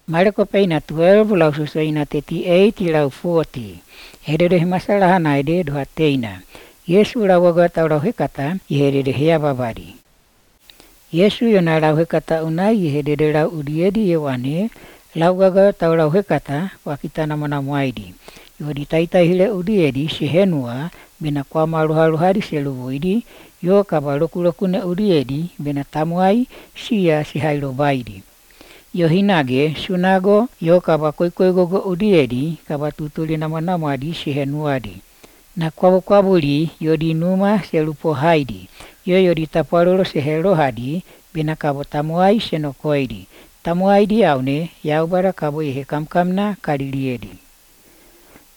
Mareko peina 12 lau susuina 38 lau 40. Hedede masalah naide doha teina. Yesu lau waga tau lau hekata ihedede hea babari. Yesu yona lau hekata unai ihedede lau udiedi yewane lau waga tau lau hekata wakita nama waidi. Yodi taita hile udiedi sehenua bena kwa maluhaluhari seluwidi yo kaba lokulokune udiedi bena tamuai sia sihailo baidi. Yo hinage sunago yo kaba koikoigogo udiedi kaba tutuli nama di sehenuadi. Na kwabuli yodi numa selupo haidi. Yo yodi tapalolo sehelo hadi bena kabo tamuai senokoidi. Tamuai di aune yaubara kabo ihe kamkamna kaliliedi.